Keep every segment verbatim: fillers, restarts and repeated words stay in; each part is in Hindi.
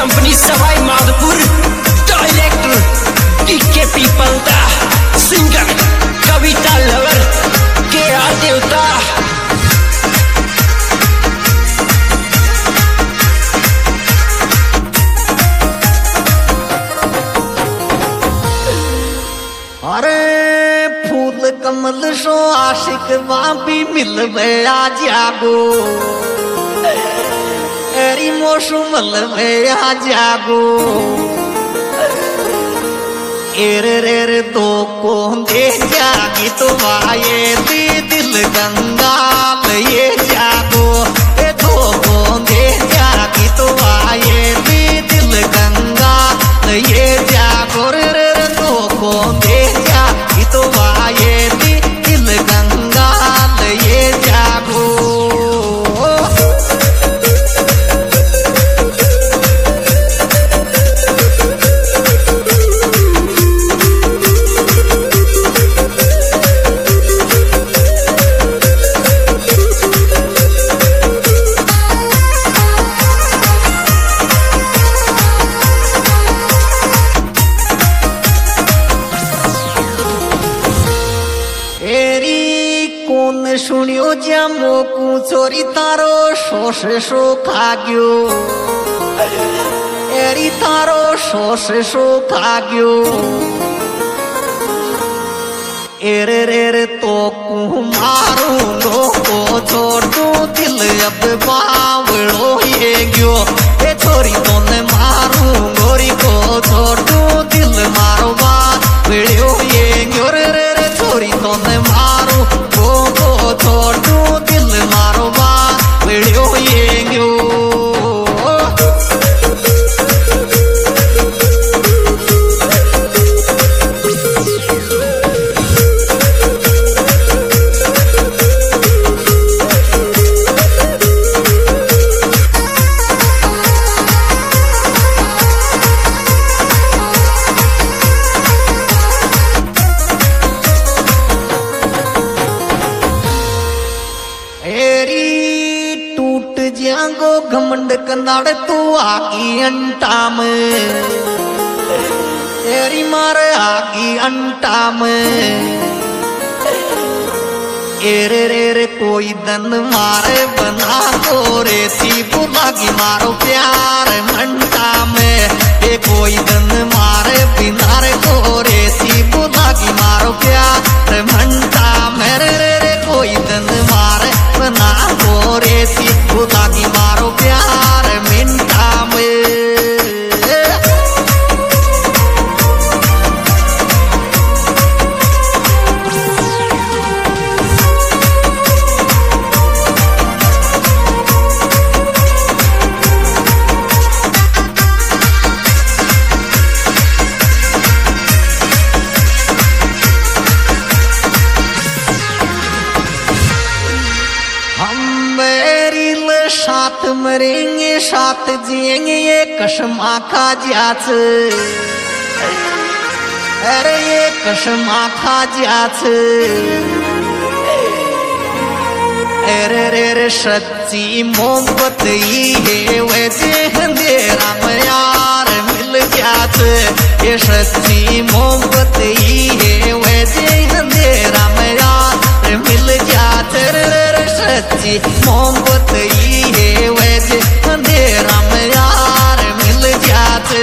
Company Sawai Madhopur director DK पीपल दा सिंगर कविता लवर के आर देवता कमल सो आशिक वापी मिलवे आ जागो एरी मोशु मलवे आ जागो एर रेर दो को दे जागी तो वाये दी दिल गंगाल ये जागो ए दो को दे जागी तो वाये दी दिल गंगाल ये जागो रे रे दो को दे जागी तो वाये सुनियो जामो कु चोरी तारो शोष शो खाग्यो एरी तारो शोष शो खाग्यो एर रेर तो कु मारू लो को छोड़ दू दिल अब बावड़ो ये गयो ए छोरी तो ने मारू गोरी को छोड़ दू दिल मारो बावड़ो ये गयो रे रे छोरी तो ने मारू छोड़ू दिल मारो बा वीडियो ये गयो घमंड कनाड़ तू आगी अंटा में तेरी मारे आगी अंटा में एर रेर कोई दन मारे बना को रे सी बुलागी मारो प्यार मंटा में ये कोई दन मारे बिना रे को रे सी बुलागी मारो प्यार मंटा में रे रे कोई दन मारे बना को रे सी बुलागी मारो प्यार मिंटा में साथ मरेंगे साथ जिएंगे ये कसम आखा जाच अरे ये कसम आखा जाच अरे रे रे सच्ची मोहब्बत ही है वैसे अंधेरा में यार मिल जात ये सच्ची मोहब्बत ही है वैसे अंधेरा में यार मिल जात रे रे सच्ची मोहब्बत ही है वैसे अंधेरा में यार मिल जाते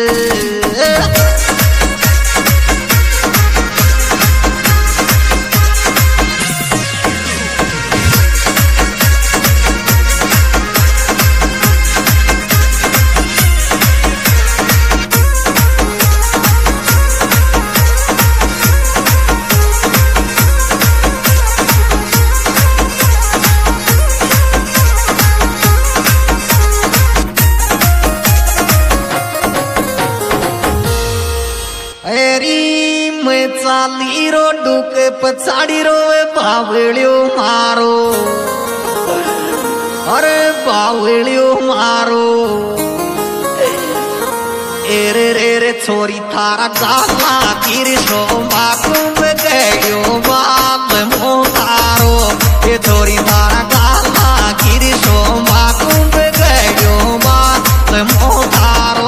चाली रो डुके पछाड़ी रो बावड़ियो मारो अरे बावड़ियो मारो एर रे रे छोरी थारा गाला गिर सो बाकुम गयो बाल मोतारो ये छोरी थारा गाला गिर सो बाकुम गयो बाल मोतारो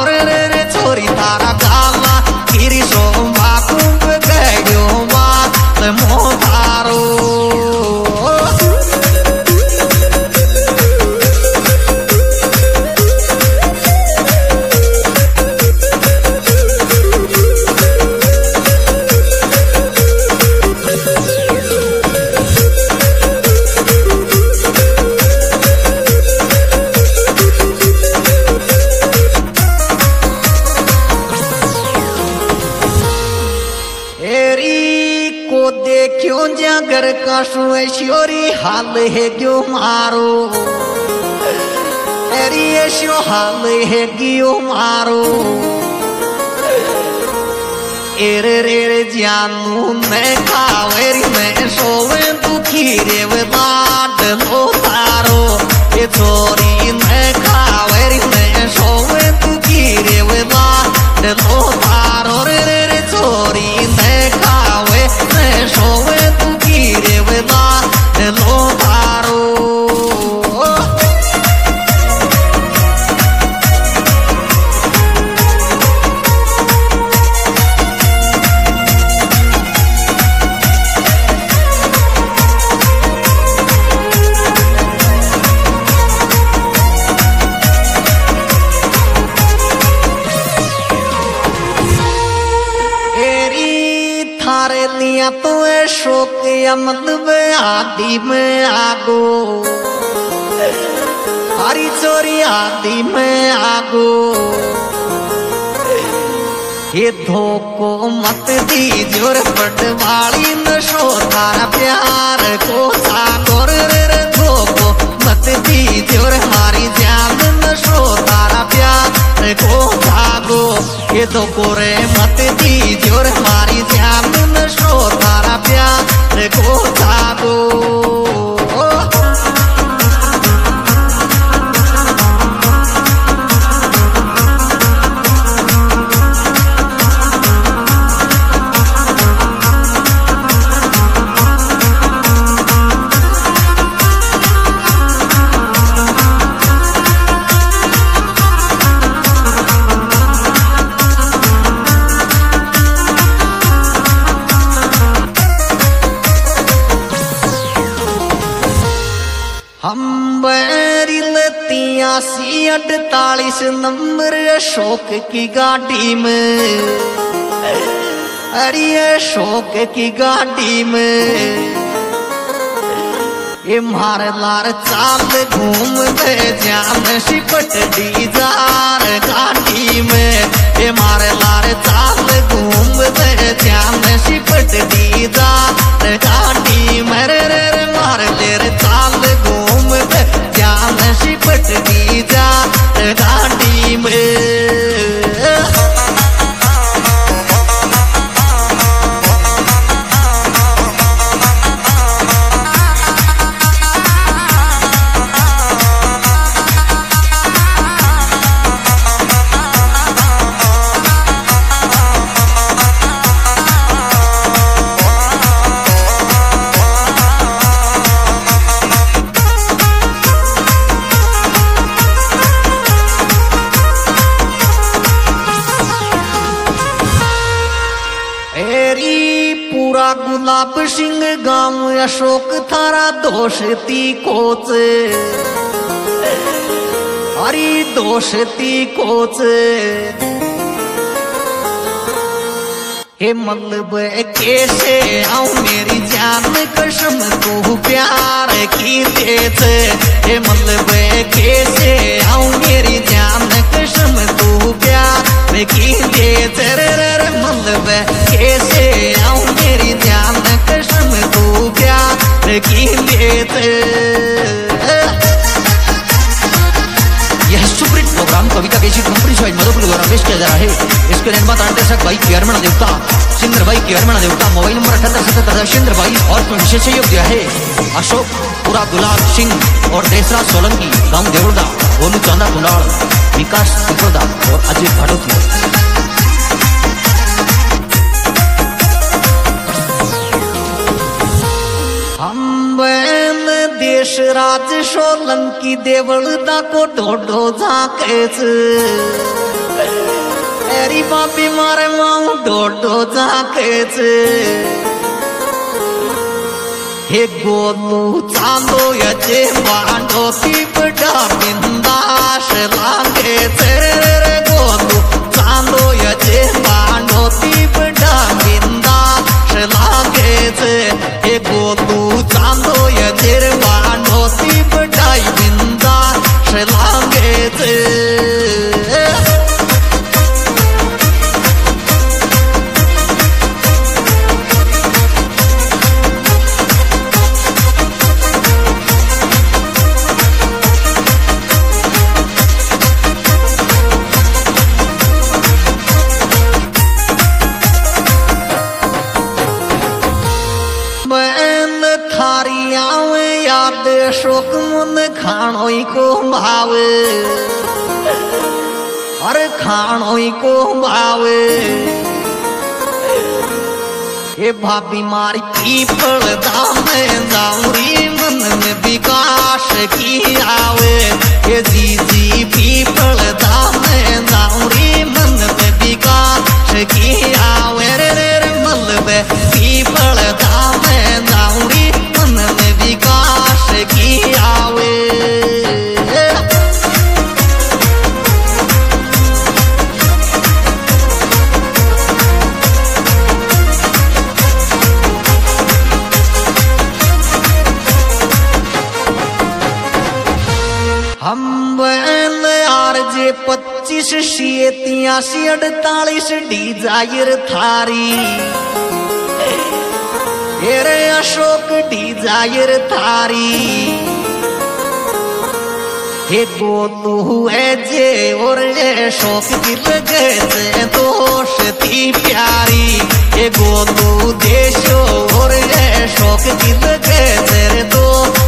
घर का ऐश्वरी हाल है क्यों मारो तेरी ऐशो हाल है क्यों मारो एरे रे रे जानू मैं खावेरी मैं सोवे दुखी रे वाट लो तारो ये छोरी मैं खावेरी मैं सोवे दुखी रे वाट लो तारो रे रे रे छोरी मैं खावे मैं सोवे दुखी रे वाट लो तारो लिया तो है शोक या मतलब आदि में आगो हरी चोरी आदि में आगो ये धोको मत दी जोर पटवाली नशो तारा प्यार को सागोर रे धोको मत दी जोर हमारी जान नशो तारा प्यार को सागो ये धोको रे मत दी जोर हमारी जान नशो तारा प्यार को सागो हम बैरी लतियासी अड़तालीस नंबर अशोक की गाड़ी में अरे अशोक की गाड़ी में ये मार लार चाल घूम दे जान सिपट डीजार गाड़ी में ये मार लार चाल घूम दे जान सिपट डीजार गाड़ी में रे रे मार ले रे चाल घूम दे जान सिपट डीजार गाड़ी में गुलाब सिंह गांव अशोक थारा दोषती कोच हरी दोषती कोच हे मतलब कैसे आऊं मेरी जान कसम तू प्यार की देत हे मतलब कैसे आऊं मेरी जान कसम तू प्यार की देत रे रे मतलब कैसे आऊं मेरी जान कसम तू प्यार की देत। यह सुप्रीम प्रोग्राम कविता केसी कंपनी से मधुपुर द्वारा पेश किया जा रहा है। इसके निर्माता निर्देशक भाई केरमण देवता, सिंगर भाई केरमण देवता। मोबाइल नंबर अठहत्तर सतहत्तर दशेंद्र भाई और विशेष सहयोग दिया है अशोक पुरा गुलाब सिंह और देसराज सोलंकी, गांव देवड़ा, गोलू चांदा कुंडाल, विकास सिकोदा और अजय भाड़ोती। हम देश राज सोलंकी देवलदा को ढोढो झाके तेरी बापी मारे माऊ ढोढो झाके हे गोलू चांदो यजे बांडो की बड़ा बिंदास लागे तेरे गोलू चांदो यजे बांडो की बड़ा बिंदास लागे हे गोलू चांदो यजे बांडो की बड़ा बिंदास लागे खाणो को भावे अरे खाणो को भावे ये भाभी मारी पीपल दाम जाऊरी मन में विकास की आवे ये जीजी पीपल दाम जाऊरी मन में विकास की आवे रे रे रे मल में पीपल दाम जाऊरी मन में विकास की आवे हम यार जे पच्चीस तियासी अड़तालीस डिजायर थारी रे अशोक डिजायर थारी हे गोलू है जे और ये शौक की लगे से दोष थी प्यारी हे गोलू देशो और ये शौक की लगे से दो